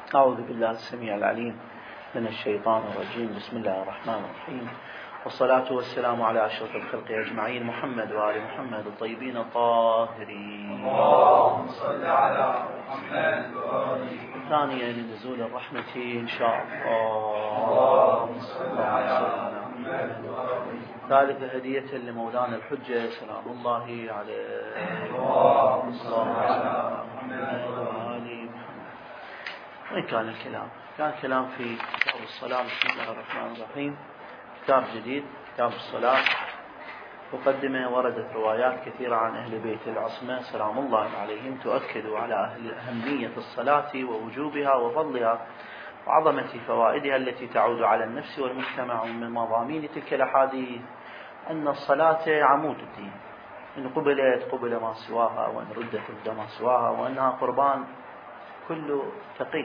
أعوذ بالله السميع العليم من الشيطان الرجيم. بسم الله الرحمن الرحيم، والصلاة والسلام على أشرف الخلق أجمعين، محمد وآل محمد الطيبين الطاهرين. اللهم صل على محمد وآله. ثانيا نزول الرحمة إن شاء الله. اللهم صل على محمد وآله. ثالث هدية لمولانا الحجة سلام الله عليه. اللهم صل على محمد وآله. وين كان الكلام؟ كان كلام في كتاب الصلاة. بسم الله الرحمن الرحيم. كتاب جديد، كتاب الصلاة. مقدمة وردت روايات كثيرة عن أهل بيت العصمة سلام الله عليهم تؤكد على أهمية الصلاة ووجوبها وفضلها وعظمة فوائدها التي تعود على النفس والمجتمع. ومن مضامين تلك الأحاديث أن الصلاة عمود الدين، إن قبل ما سواها، وإن ردت ما سواها، وأنها قربان كل تقي.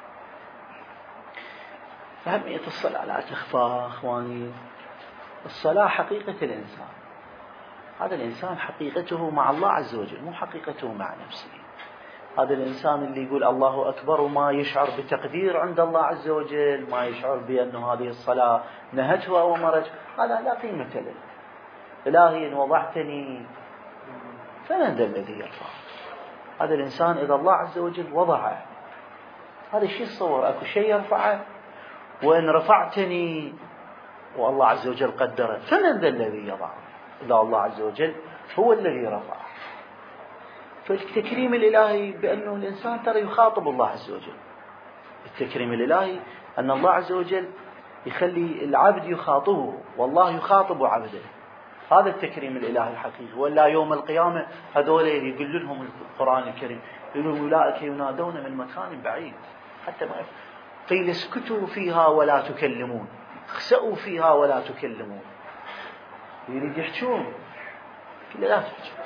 أهمية الصلاة لا تخفى أخواني. الصلاة حقيقة الإنسان، هذا الإنسان حقيقته مع الله عز وجل، مو حقيقته مع نفسه. هذا الإنسان اللي يقول الله أكبر وما يشعر بتقدير عند الله عز وجل، ما يشعر بأنه هذه الصلاة نهته أو أمرته، هذا لا قيمة له. إلهي إن وضعتني فمن ذا الذي يرفع؟ هذا الإنسان إذا الله عز وجل وضعه، هذا الشيء تصور أكو شيء يرفعه؟ وإن رفعتني والله عز وجل قدره فمن ذا الذي يضعه؟ إذا الله عز وجل هو الذي رفعه. فالتكريم الإلهي بأنه الإنسان ترى يخاطب الله عز وجل. التكريم الإلهي أن الله عز وجل يخلي العبد يخاطبه والله يخاطب عبده. هذا التكريم الإلهي الحقيقي. ولا يوم القيامة هذول يقول لهم القرآن الكريم، يقولون أولئك ينادون من مكان بعيد حتى ما قيل اسكتوا فيها ولا تكلمون، اخسأوا فيها ولا تكلمون. يريد يحجون، لا تحجون.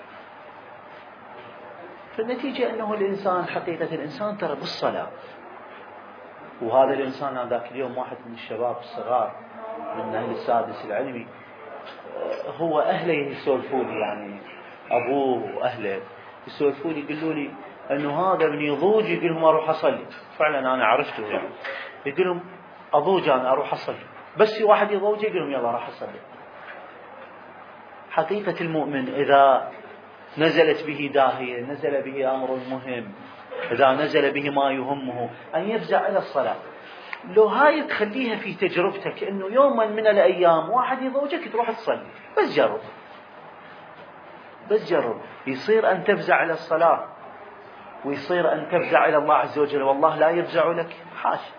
فالنتيجة أنه الإنسان حقيقة الإنسان ترى بالصلاة. وهذا الإنسان ذاك اليوم واحد من الشباب الصغار من أهل السادس العلمي، هو أهله يسولفوا لي، يعني أبوه وأهله يسولفوا لي، يقولوا لي أنه هذا ابني ضوج، يقول لهم أروح أصلي. فعلا أنا عرفته، يعني يقول لهم أضوج أنا أروح أصلي، بس واحد يضوج يقول لهم يلا راح أصلي. حقيقة المؤمن إذا نزلت به داهية، نزل به أمر مهم، إذا نزل به ما يهمه، أن يفزع إلى الصلاة. لو هاي تخليها في تجربتك أنه يوما من الأيام واحد يضوجك تروح تصلي، بس جرب، بس جرب، يصير أن تفزع إلى الصلاة، ويصير أن تفزع إلى الله عز وجل والله لا يفزع لك. حاشا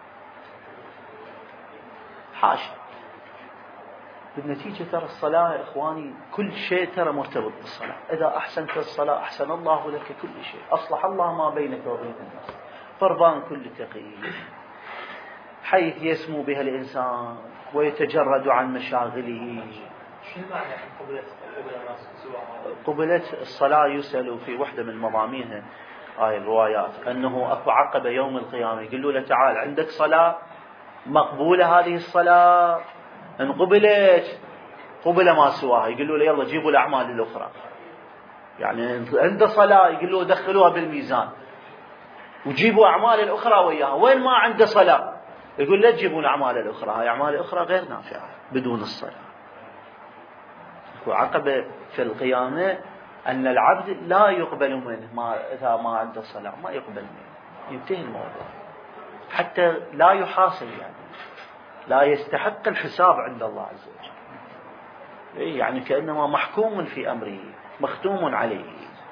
حاشا. بالنتيجة ترى الصلاة يا إخواني كل شيء ترى مرتبط بالصلاة. إذا أحسنت الصلاة أحسن الله لك كل شيء، أصلح الله ما بينك وبين الناس، قربان كل تقي، حيث يسمو بها الإنسان ويتجرد عن مشاغله. شنو معنى قبلت الصلاة؟ يسأل في وحدة من مضامينها هاي الروايات أنه أكو عقبة يوم القيامة، يقولوا له تعال عندك صلاة مقبولة، هذه الصلاة إن قبلت قبل ما سواها، يقولوا له يلا جيبوا الأعمال الأخرى. يعني عنده صلاة يقولوا دخلوها بالميزان وجيبوا أعمال الأخرى وياها. وين ما عنده صلاة يقول لا تجيبوا الأعمال الأخرى، هاي أعمال الأخرى غير نافعة بدون الصلاة. وعقبة في القيامة أن العبد لا يقبل منه إذا ما عنده صلاة، ما يقبل منه، ينتهي الموضوع، حتى لا يحاسب، يعني لا يستحق الحساب عند الله عز وجل. يعني كأنما محكوم في أمره، مختوم عليه.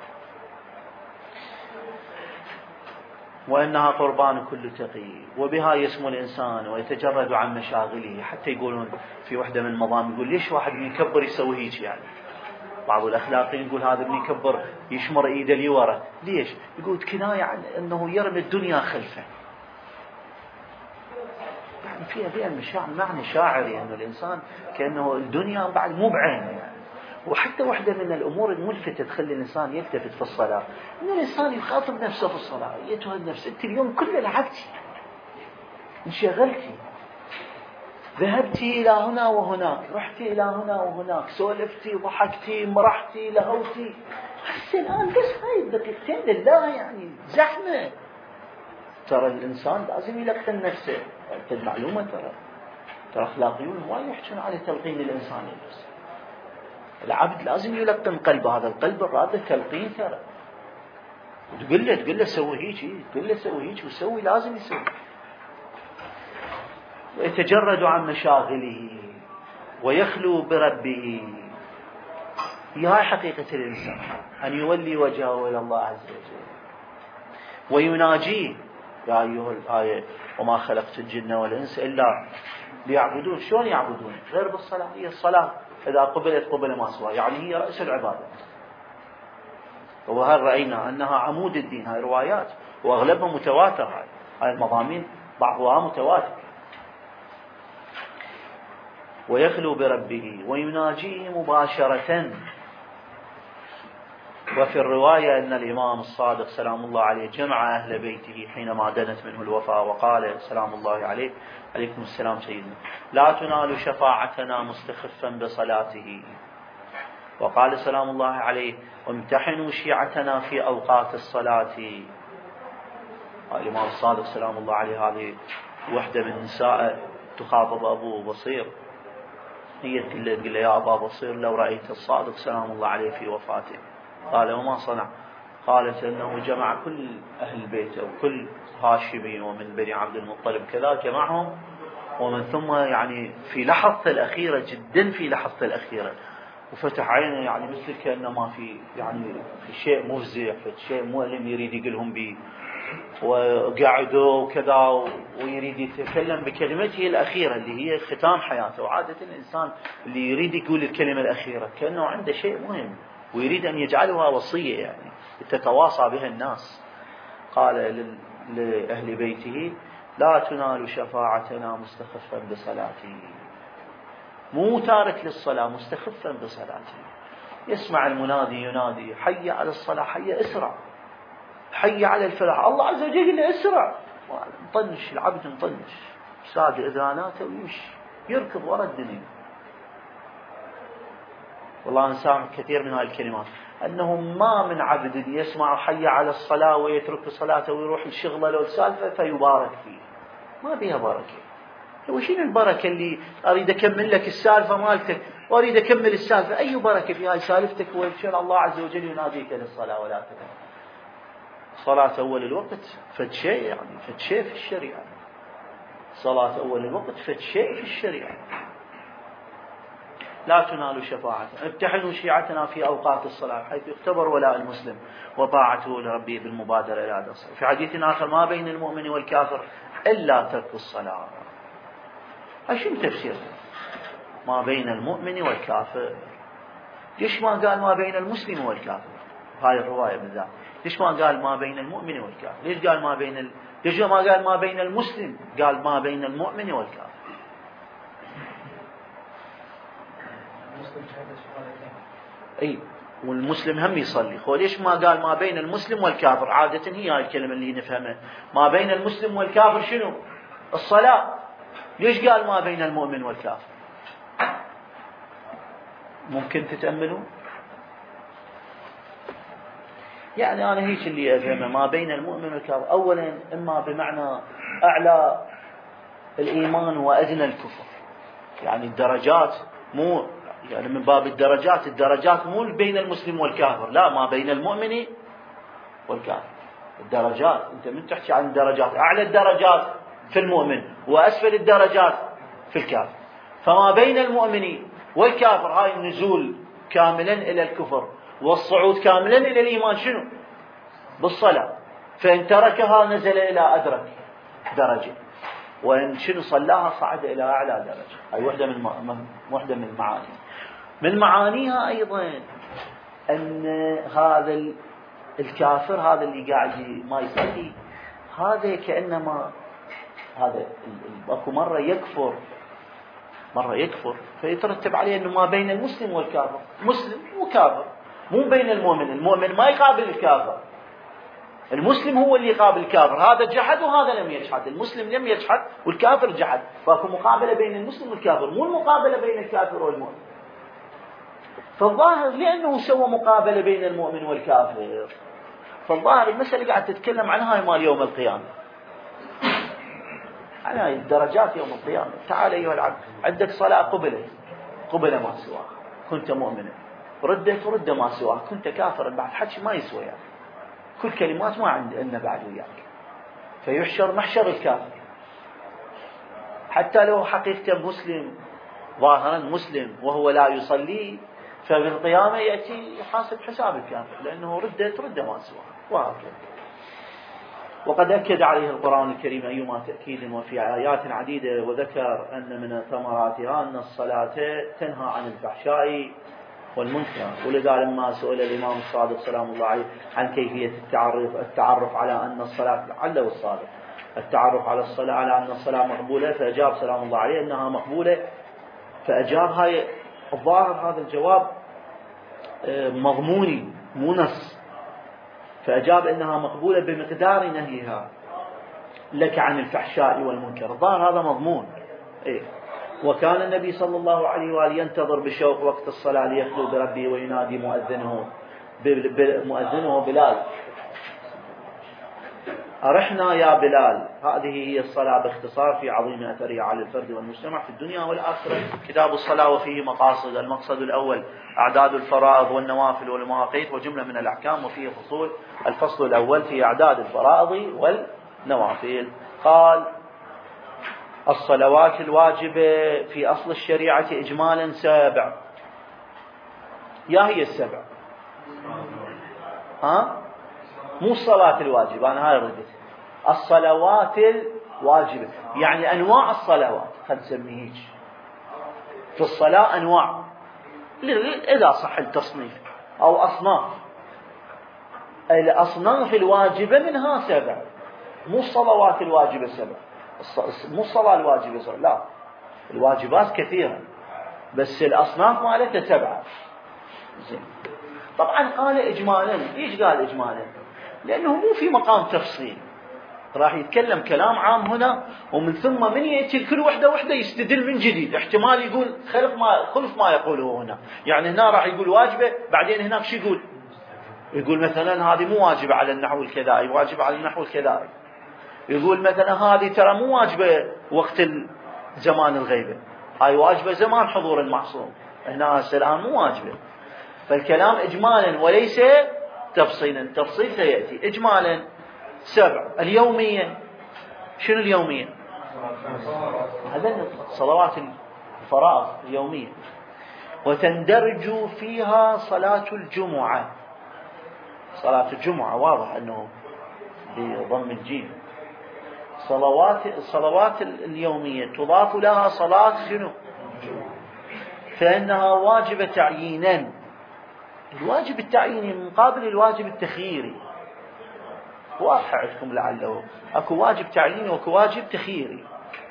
وإنها قربان كل تقي، وبها يسمو الإنسان ويتجرد عن مشاغله. حتى يقولون في وحدة من المضام، يقول ليش واحد من يكبر يسوي هيك؟ يعني بعض الأخلاقيين يقول هذا من يكبر يشمر إيده لورا، ليش؟ يقول كناية عن أنه يرمي الدنيا خلفه. يعني فيها المشاعر معنى شاعري، أنه الإنسان كأنه الدنيا بعد مو بعينه. يعني وحتى واحدة من الأمور الملفتة تخلي الإنسان يلتفت في الصلاة، أن الإنسان يخاطب نفسه في الصلاة. أيتها النفس أنت اليوم كله لعبتي، انشغلتي، ذهبتي إلى هنا وهناك، رحتي إلى هنا وهناك، سولفتي، ضحكتي، مرحتي، لهوتي. هسه الآن بس هاي الدقيقتين لله، يعني زحمة. ترى الإنسان لازم يلقن نفسه. المعلومة ترى أخلاقيون ما يحجون على تلقين الإنسان نفسه. العبد لازم يلقن قلبه، هذا القلب الراد تلقين ترى. تقول له سوي هيك، تقول له سوي هيك وسوي، لازم يسوي. ويتجرد عن مشاغله ويخلو بربه. هاي حقيقة الإنسان، أن يولي وجهه إلى الله عز وجل ويناجيه. يا أيها الآية وما خلقت الجن والإنس إلا ليعبدون. شلون يعبدون؟ غير بالصلاة. هي الصلاة إذا قبلت قبل ما سواه، يعني هي رأس العبادة. وهل رأينا أنها عمود الدين. هاي روايات وأغلبها متواتر، هاي المضامين بعضها متواتر. ويخلو بربه ويناجيه مباشرة. وفي الرواية أن الإمام الصادق سلام الله عليه جمع أهل بيته حينما دنت منه الوفاة وقال سلام الله عليه: عليكم السلام سيدنا، لا تنال شفاعتنا مستخفا بصلاته. وقال سلام الله عليه: وامتحنوا شيعتنا في أوقات الصلاة. الإمام الصادق سلام الله عليه هذه وحدة من نساء تخاطب أبو بصير، هي تقول له: يا أبا بصير، لو رأيت الصادق سلام الله عليه في وفاته. قال: وما صنع؟ قالت: أنه جمع كل أهل بيته وكل هاشمي ومن بني عبد المطلب كذا، جمعهم، ومن ثم يعني في لحظة الأخيرة، جدا في لحظة الأخيرة، وفتح عينه يعني مثل كأنما في يعني في شيء مفزع، في شيء مؤلم يريد يقولهم به، وقعدوا وكذا ويريد يتكلم بكلمته الأخيرة اللي هي ختام حياته. وعادة الإنسان اللي يريد يقول الكلمة الأخيرة كأنه عنده شيء مهم ويريد أن يجعلها وصية يعني تتواصى بها الناس. قال لأهل بيته: لا تنال شفاعتنا مستخفا بصلاته. مو تارك للصلاة، مستخفا بصلاته. يسمع المنادي ينادي: حي على الصلاة، حي اسرع، حي على الفلاح. الله عز وجل يقول له: اسرع. مطنش العبد، مطنش ساد اذاناته ويمشي يركض وراء الدنيا. والله نسامع كثير من هذه الكلمات، أنه ما من عبد يسمع حي على الصلاة ويترك صلاته ويروح لشغله لو السالفة فيبارك فيه. ما بيها بركة. وشين البركة اللي أريد أكمل لك السالفة مالتك وأريد أكمل السالفة؟ أي بركة في هاي سالفتك؟ وإن الله عز وجل يناديك للصلاة ولا تكن صلاة أول الوقت فد شيء، يعني فد شيء في الشريعة. صلاة أول الوقت فد شيء في الشريعة. لا تنال شفاعتنا، امتحنوا شيعتنا في أوقات الصلاة حيث يختبر ولاء المسلم وطاعته لربه بالمبادرة إلى هذا الصلاة. في حديث آخر: ما بين المؤمن والكافر إلا ترك الصلاة. شو تفسير ما بين المؤمن والكافر؟ ليش ما قال ما بين المسلم والكافر؟ هاي الرواية بالذات ليش ما قال ما بين المؤمن والكافر؟ ليش قال ما بين ليش ما قال ما بين المسلم؟ قال ما بين المؤمن والكافر. اي والمسلم هم يصلي. ليش ما قال ما بين المسلم والكافر؟ عادة هي هاي الكلمة اللي نفهمها، ما بين المسلم والكافر شنو؟ الصلاة. ليش قال ما بين المؤمن والكافر؟ ممكن تتأملوا؟ يعني أنا هيك اللي أفهمه، ما بين المؤمن والكافر أولا إما بمعنى أعلى الإيمان وأدنى الكفر، يعني الدرجات مو يعني من باب الدرجات مو بين المسلم والكافر، لا، ما بين المؤمن والكافر. الدرجات أنت من تحكي عن الدرجات، أعلى الدرجات في المؤمن وأسفل الدرجات في الكافر. فما بين المؤمن والكافر هاي النزول كاملا إلى الكفر والصعود كاملا إلى الإيمان شنو؟ بالصلاة. فإن تركها نزل إلى أدرك درجة، وإن شنو صلاها صعد إلى أعلى درجة. هاي وحدة من المعاني. من معانيها أيضا أن هذا الكافر، هذا اللي قاعد ما يصلي، هذا كأنما هذا أكو مرة يكفر فيترتب عليه أنه ما بين المسلم والكافر، مسلم وكافر، مو بين المؤمن ما يقابل الكافر، المسلم هو اللي يقابل الكافر. هذا جحد وهذا لم يجحد، المسلم لم يجحد والكافر جحد، فاكو مقابلة بين المسلم والكافر، مو المقابلة بين الكافر والمؤمن. فالظاهر لأنه سوى مقابلة بين المؤمن والكافر، فالظاهر المسألة قاعد تتكلم عنها مال يوم القيامة. على الدرجات يوم القيامة. تعال أيها العبد، عندك صلاة قبل ما سواك كنت مؤمنا، ردت رد ما سواك كنت كافرا، بعد حكي ما يسوى يعني. كل كلمات ما عندنا بعد وياك، فيحشر محشر الكافر. حتى لو حقيقة مسلم ظاهرا مسلم وهو لا يصلي، فبالقيامة يأتي يحاسب حساب الكافر، لأنه رد ما سواك وهكذا. وقد أكد عليه القرآن الكريم أيما تأكيد وفي آيات عديدة، وذكر أن من ثمراتها أن الصلاة تنهى عن الفحشاء والمنكر. ولذا لما سئل الإمام الصادق سلام الله عليه عن كيفية التعرف على أن الصلاة، لعله الصادق التعرف على الصلاة على أن الصلاة مقبولة، فأجاب سلام الله عليه أنها مقبولة. فأجاب هاي الظاهر هذا الجواب مضموني مو نص، فأجاب أنها مقبولة بمقدار نهيها لك عن الفحشاء والمنكر. الظاهر هذا مضمون. وكان النبي صلى الله عليه وآله ينتظر بشوق وقت الصلاة ليخلو بربه وينادي مؤذنه بلال: أرحنا يا بلال. هذه هي الصلاة باختصار في عظيم أثرها على الفرد والمجتمع في الدنيا والآخرة. كتاب الصلاة وفيه مقاصد. المقصد الأول أعداد الفرائض والنوافل والمواقيت وجملة من الأحكام، وفيه فصول. الفصل الأول في أعداد الفرائض والنوافل. قال: الصلوات الواجبة في أصل الشريعة إجمالا 7. يا هي 7 مو الصلاة الواجبة، أنا هاي ردت. الصلوات الواجبة يعني أنواع الصلوات، خلينا نسميه هيك. في الصلاة أنواع، إذا صح التصنيف، أو أصناف. الأصناف الواجبة منها 7، مو الصلوات الواجبة 7، مو الصلاة الواجبة 7، لا، الواجبات كثيرة بس الأصناف مالتها 7. زين. طبعا قال إجمالا. ليش قال إجمالا؟ لأنه مو في مقام تفصيل، راح يتكلم كلام عام هنا، ومن ثم من يأتي كل وحدة يستدل من جديد، احتمال يقول خلف ما يقوله هنا. يعني هنا راح يقول واجبة، بعدين هناك شو يقول مثلا هذه مو واجبة على النحو الكذائي، واجبة على النحو الكذائي. يقول مثلا هذه ترى مو واجبة وقت زمان الغيبة، هاي واجبة زمان حضور المعصوم، هنا الآن مو واجبة. فالكلام إجمالا وليس تفصيلا. التفصيل سيأتي. إجمالا 7. اليومية، شنو اليومية؟ هذا صلوات الفرائض اليومية. وتندرج فيها صلاة الجمعة. صلاة الجمعة واضح أنه بضم الجيم. الصلوات اليومية تضاف لها صلاة شنو؟ فإنها واجبة تعيينا. الواجب التعييني مقابل الواجب التخييري. واضح عندكم لعله اكو واجب تعييني واكو واجب تخييري.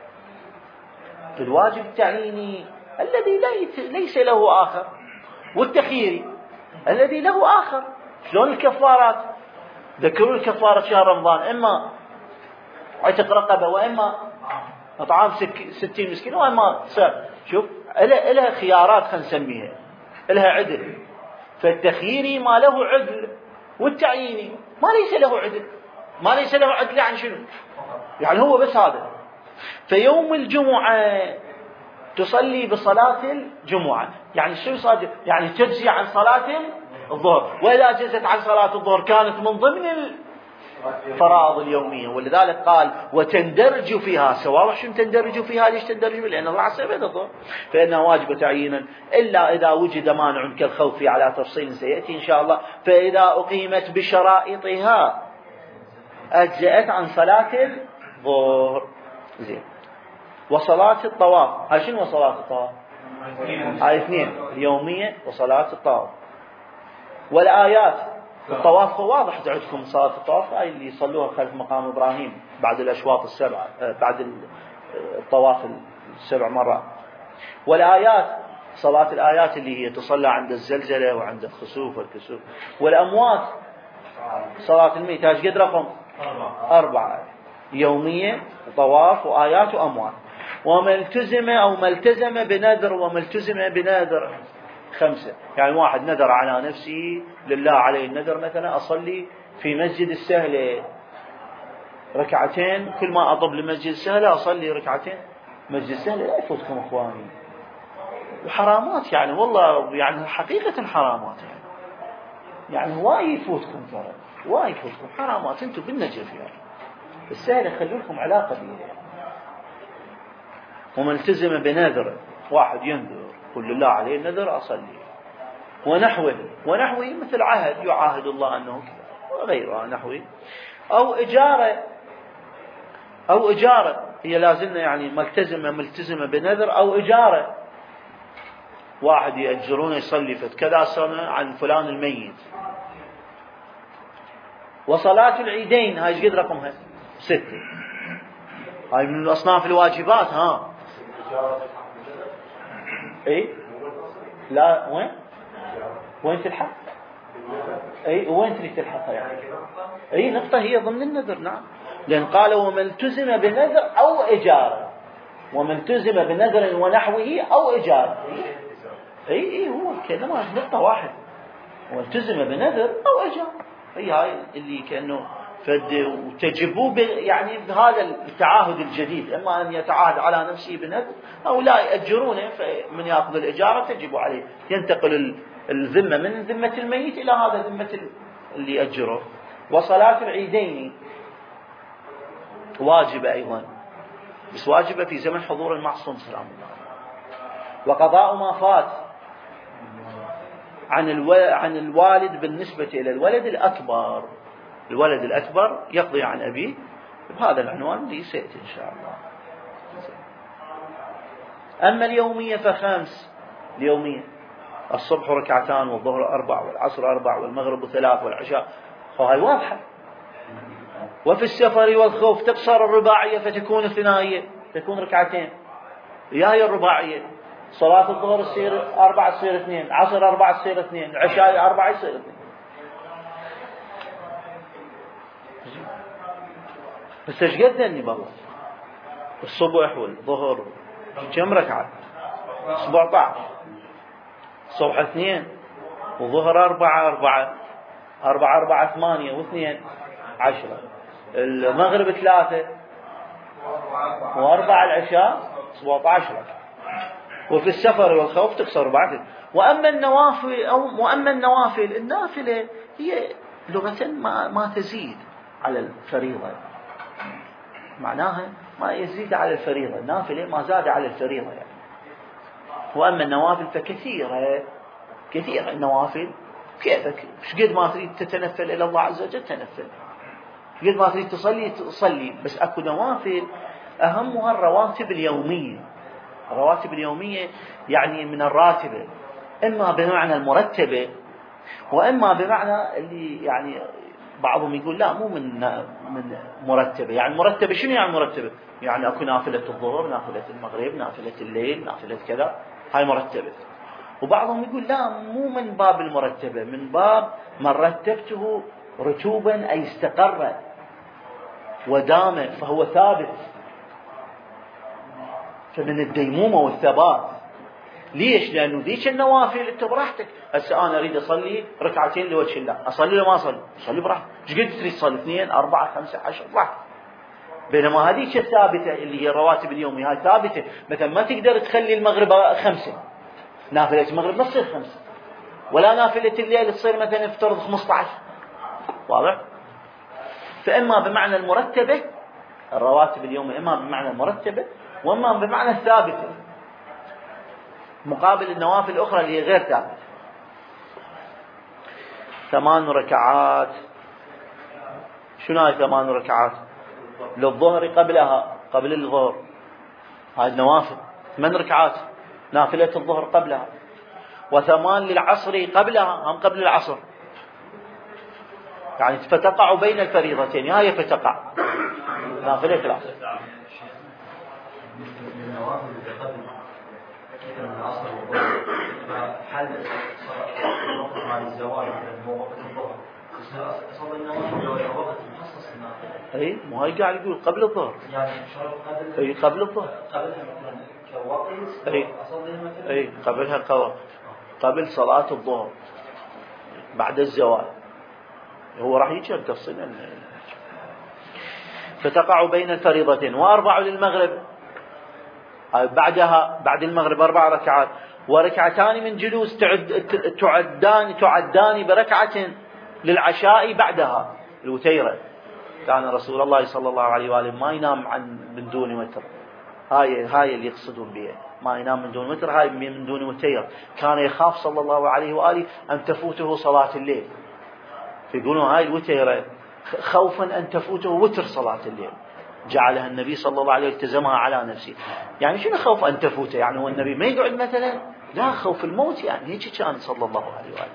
الواجب التعييني الذي ليس له آخر، والتخييري الذي له آخر. شلون الكفارات؟ ذكروا الكفارة شهر رمضان، إما عتق رقبة، وإما إطعام 60 مسكين، وإما شوف إلها خيارات، خلينا نسميها إلها عدل. فالتخييري ما له عدل، والتعييني ما ليس له عدل. ما ليس له عدل يعني شنو؟ يعني هو بس هذا. فيوم الجمعة تصلي بصلاة الجمعة، يعني شو صادق؟ يعني تجزي عن صلاة الظهر، وإذا جزت عن صلاة الظهر كانت من ضمن الفرائض اليومية. ولذلك قال وتندرج فيها. سواء شو تندرج فيها؟ ليش تندرج؟ لأن الله عز وجل الظهر، فإنها واجبة تعيينا، إلا إذا وجد مانع كالخوف على تفصيل سيأتي إن شاء الله. فإذا أقيمت بشرائطها أجزأت عن صلاة الظهر. زين. وصلاة الطواف، هاي شنو صلاة الطواف؟ هاي 2 اليومية وصلاة الطواف. والآيات الطواف واضح عندكم. صلاة الطواف هاي اللي يصلوها خلف مقام إبراهيم بعد الأشواط 7، بعد الطواف 7 مرات. والآيات صلاة الآيات اللي هي تصلى عند الزلزلة وعند الخسوف والكسوف. والأموات صلاة الميت، هاش قد رقم 4 يومية طواف وآيات وأموات. وملتزم أو ملتزم بنذر، وملتزم بنذر 5. يعني واحد نذر على نفسه لله عليه النذر، مثلا أصلي في مسجد السهلة ركعتين كل ما أضب لمسجد سهلة أصلي ركعتين مسجد سهلة، لا يفوتكم إخواني. وحرامات يعني والله يعني حقيقة حرامات يعني وايد يفوتكم ترى، وايد يفوتكم حرامات انتم بالنجف يعني. السهل خلوا لكم علاقة بيه. ومن التزم بنذر، واحد ينذر قل لله عليه نذر أصلي ونحوه مثل عهد يعاهد الله أنه كذا وغيرها نحوه، أو إجارة هي لازلنا يعني ملتزمة بنذر أو إجارة، واحد يأجرونه يصلي في كذا سنة عن فلان الميت. وصلاة العيدين هاي ايش قد رقمها؟ 6. هاي من الأصناف الواجبات. اي لا وين تلحق؟ اي وين تريد تلحقها يعني؟ اي نقطة هي ضمن النذر. نعم، لأن قال ومن التزم بنذر أو إجارة، ومن التزم بنذر ونحوه أو إجارة. اي هو كلمة نقطة واحد، والتزم بنذر أو إجارة. هاي اللي كأنه وتجبوا يعني بهذا التعاهد الجديد، إما أن يتعاهد على نفسه بنذر أو لا يأجرونه، فمن يأخذ الإجارة تجب عليه، ينتقل الذمة من ذمة الميت إلى هذا ذمة اللي يأجره. وصلاة العيدين واجبة أيضا، بس واجبة في زمن حضور المعصوم سلام الله. وقضاء ما فات عن الوالد بالنسبة إلى الولد الأكبر، الولد الأكبر يقضي عن أبيه بهذا العنوان اللي سيأتي إن شاء الله. أما اليومية فخمس. اليومية الصبح ركعتان، والظهر 4، والعصر 4، والمغرب 3، والعشاء، فهي واضحة. وفي السفر والخوف تقصر الرباعية فتكون الثنائية، تكون ركعتين. هي الرباعية صلاة الظهر تصير 4 تصير 2، عصر 4 تصير 2، عشاء 4 يصير 2. بس ايش قد اني بابا الصبح والظهر كم ركعة؟ 17. الصبح 2، والظهر 4 8 و2 10، المغرب 3 و4 العشاء 17 ركعة. وفي السفر والخوف تقصر 4. وأما النوافل النافلة هي لغة ما تزيد على الفريضة، معناها ما يزيد على الفريضة، النافلة ما زاد على الفريضة يعني. وأما النوافل فكثيرة النوافل كيفك، قد ما تريد تتنفل إلى الله عز وجل تنفل، قد ما تريد تصلي، بس أكو نوافل أهمها الرواتب اليومية. الرواتب اليومية يعني من الراتبة، إما بمعنى المرتبة، وإما بمعنى اللي يعني بعضهم يقول لا مو من مرتبة. يعني مرتبة شنو يعني مرتبة؟ يعني أكو نافلة الظهر، نافلة المغرب، نافلة الليل، نافلة كذا، هاي مرتبة. وبعضهم يقول لا مو من باب المرتبة، من باب من رتبته رتوبا أي استقر ودام فهو ثابت، فمن الديمومة والثبات. ليش؟ لأنه ذيك النوافل أنت براحتك. هسه أنا أريد أصلي ركعتين لوجه الله، أصلي ولا ما أصلي براحتك. إيش قد تريد تصلي؟ 2 4 5 10 براحتك. بينما هذيك الثابتة اللي هي الرواتب اليومية هاي ثابتة، مثلا ما تقدر تخلي المغرب 5، نافلة المغرب ما تصير 5، ولا نافلة الليل تصير مثلا افترض 15. واضح؟ فإما بمعنى المرتبة الرواتب اليومية، إما بمعنى المرتبة، وإما بمعنى الثابتة، مقابل النوافل الأخرى اللي هي غير ثابتة. 8 ركعات. شنو هاي 8 ركعات؟ للظهر قبلها، قبل الظهر، هاي النوافل 8 ركعات نافلة الظهر قبلها، و8 للعصر قبلها، هم قبل العصر، يعني فتقع بين الفريضتين، هاي فتقع نافلة العصر. العصر حل مع الزواج من وقت الظهر، أصل النوافل وقت مخصص النافلة. أي مو هاي قاعد يقول قبل الظهر، يعني شرط قبل. أي قبل الظهر، قبلها مثلا كوقت. أي أصلها مثلا. أي قبلها قبل صلاة الظهر بعد الزوال، هو راح يجي تفصيلا. فتقع بين الفريضتين، وأربع للمغرب، بعدها بعد المغرب 4 ركعات، وركعتان من جلوس تعدان بركعة للعشاء بعدها الوتيرة. كان رسول الله صلى الله عليه وآله ما ينام من دون وتر، هاي اللي يقصدون بها، ما ينام من دون وتر، هاي من دون وتير. كان يخاف صلى الله عليه وآله أن تفوته صلاة الليل، فيقولون هاي الوتيرة خوفا أن تفوته وتر صلاة الليل، جعلها النبي صلى الله عليه وسلم التزمها على نفسه. يعني شنو خوف أن تفوته؟ يعني هو النبي ما يقعد مثلا، لا، خوف الموت، يعني هيك كان صلى الله عليه وآله.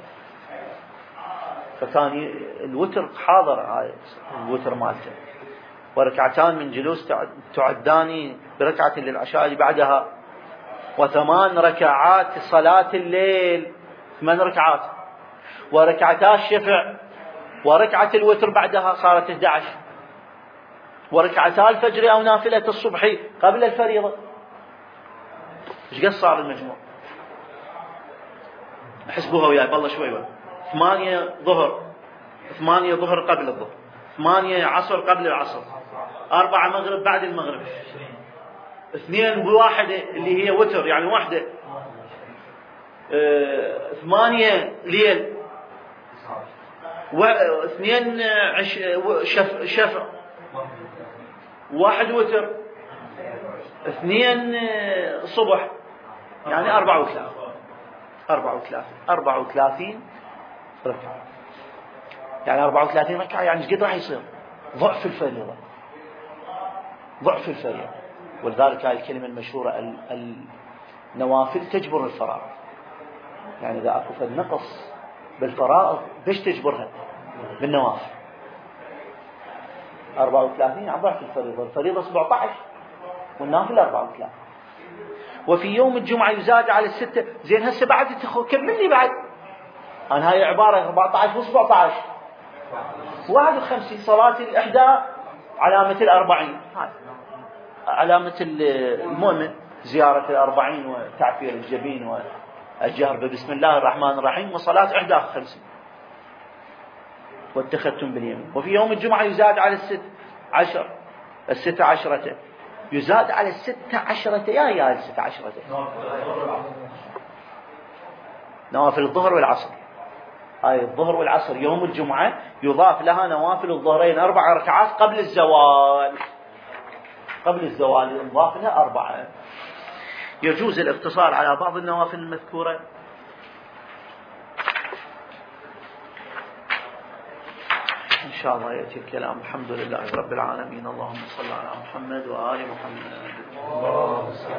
فكان الوتر حاضر، هاي الوتر مالته. وركعتان من جلوس تعدان بركعة للعشاء بعدها، و8 ركعات صلاة الليل، 8 ركعات، وركعتا الشفع، وركعة الوتر بعدها صارت 11، وركعتا الفجر أو نافلة الصبح قبل الفريضة. ايش قد صار المجموع؟ حسبوها وياي بالله شوي بقى. 8 ظهر، 8 ظهر قبل الظهر، 8 عصر قبل العصر، 4 مغرب بعد المغرب، 2 بواحدة اللي هي وتر يعني واحدة، 8 ليل، 2 شفع، 1 وتر، 2 صبح، يعني 34 ركعة. يعني 34 ركعة يعني ايش قد راح يصير؟ ضعف الفريضة، ضعف الفريضة. ولذلك هاي الكلمة المشهورة النوافل تجبر الفرائض. يعني إذا أكو النقص بالفرائض بيش تجبرها؟ بالنوافل. 34 عن ضعف الفريضة، الفريضة 17 والنافل 34. وفي يوم الجمعة يزاد على 6. زين هسه بعد كمل لي بعد، أنا هاي عبارة 14 و17 51. صلاة الإحدى علامة 40، علامة المؤمن زيارة 40 وتعفير الجبين والجهر بسم الله الرحمن الرحيم، وصلاة 51 واتخذتم باليمين. وفي يوم الجمعة يزاد على 16 يزاد على 16 يا 16 نوافل الظهر والعصر. هاي الظهر والعصر يوم الجمعة يضاف لها نوافل الظهرين 4 ركعات قبل الزوال، يضاف لها 4. يجوز الاقتصار على بعض النوافل المذكورة. إن شاء الله يأتي الكلام. الحمد لله رب العالمين. اللهم صل على محمد وآل محمد.